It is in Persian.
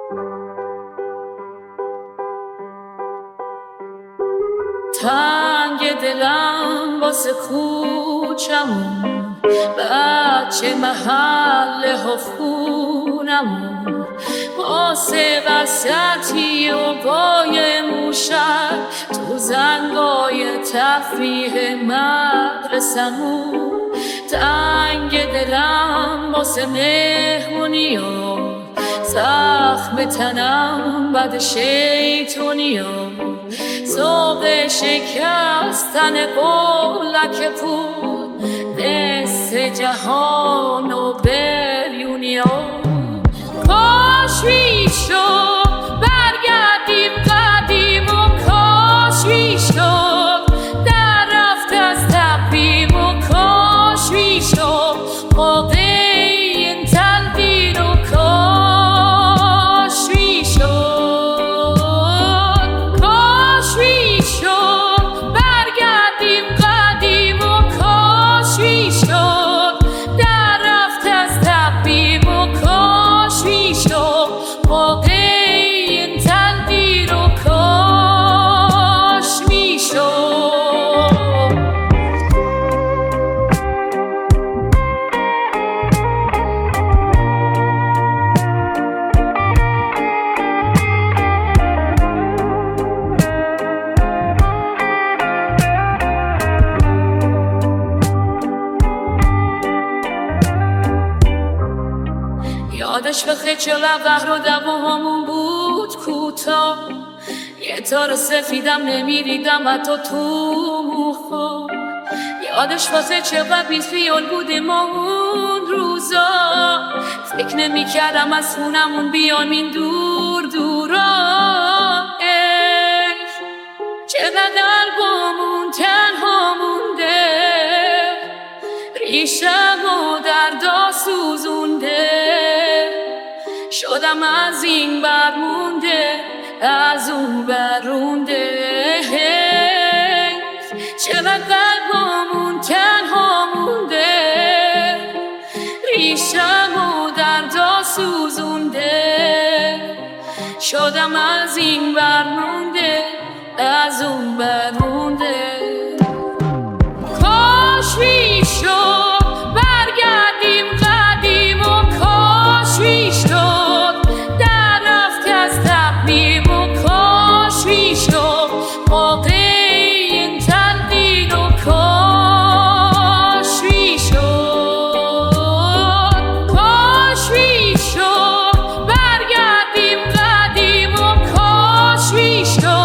تنگ دلم واسه کوچمون، بچه محل حفونمون، واسه وسطی و پای موشک تو زنگای تفریح مدرسمون. تنگ دلم واسه مهمونیا، زخم تنم بد شیطونیا، ذوق شکستن قولک پول، نصف جهان و بریونیا. کاش میشد برگردیم قدیم و کاش میشد در رفت از تقویم و کاش میشد موقع این تلقین و کاش میشد برگردیم قدیم و کاش میشد در رفت از تقویم و کاش میشد موقع این تلقین و کاش میشد. یادش بخیر چقدر قهر و دعواهامون بود کوتاه، یه تار سفیدم نمیریدم حتی تو موها. یادش واسه چقدر بیخیال بودیم ما اون روزا، فکر نمیکردم از خونمون بیام این دور دورا. چقدر قلبمون تنها مونده، ریشم و دردا سوزونده، شدم از این بر مونده از اون بر رونده. چقدر قلبمون تنها مونده، ریشم و دردا سوزونده، شدم از این بر مونده از اون بر رونده. کاش میشد برگردیم قدیم و کاش میشد در رفت از تقویم و کاش میشد موقع این تلقین و کاش میشد برگردیم قدیم و کاش میشد